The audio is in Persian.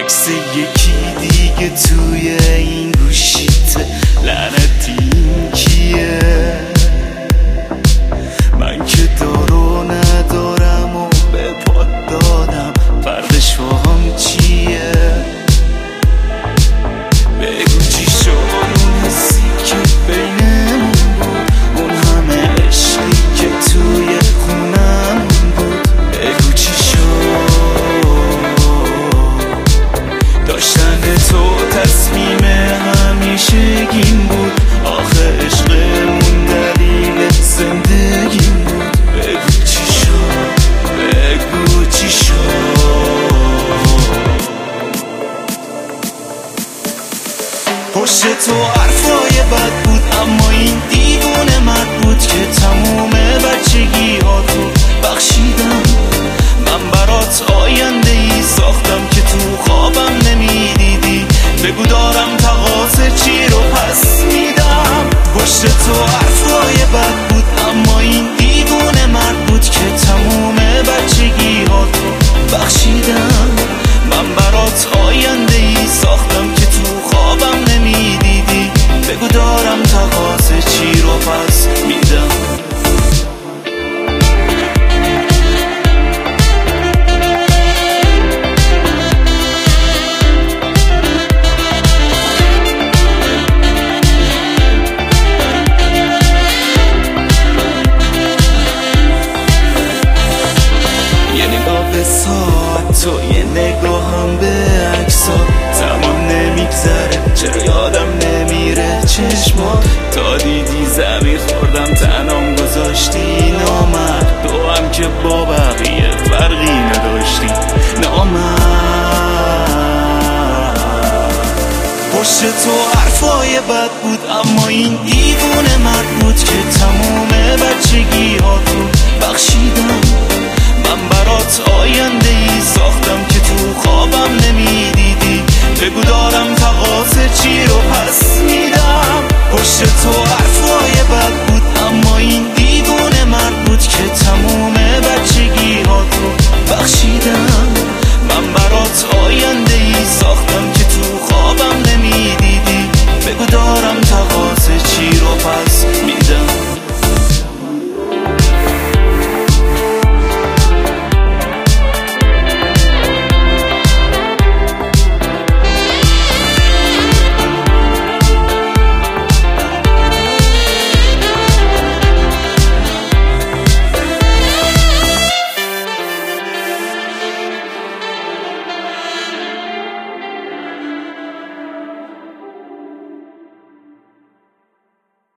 عکس یکی دیگه توی این گوشیت، لعنتی این کیه؟ من که دارو ندارم و به پات دادم، فردش فهم چیه؟ بگو چی شد اون حسی که بینمون بود، اون همه عشقی که توی خونمون بود. بگو چی شد؟ داشتن تو تصمیم همیشگیم بود، آخه عشقمون دلیل زندگیم بود. بگو چی شد؟ بگو چی شد؟ پشت تو حرفای بد بود، اما این دیوونه مرد بود که تموم بچگی ها تو بخشیدم. من برات آینده ای ساختم که تو خوابم نمیدیدی. بگو دارم تقاضا چی رو پس میدم. پشت تو حرفای بد بود، اما این دیوونه مرد بود که تموم بچگی ها تو بخشیدم. من برات آینده ای ساختم که تو خوابم نمیدیدی. بگو دارم تقاضا چی رو پس میدم. تو یه نگاه هم به عکسا، زمان نمیگذره چرا یادم نمیره چشمات. تا دیدی زمین خوردم تنام گذاشتی نامرد، تو هم که با بقیه فرقی نداشتی نامرد. پشت تو حرفای بد بود، اما این دیوونه مرد بود که تموم بچگی ها تو بخشیدم. من برات آینده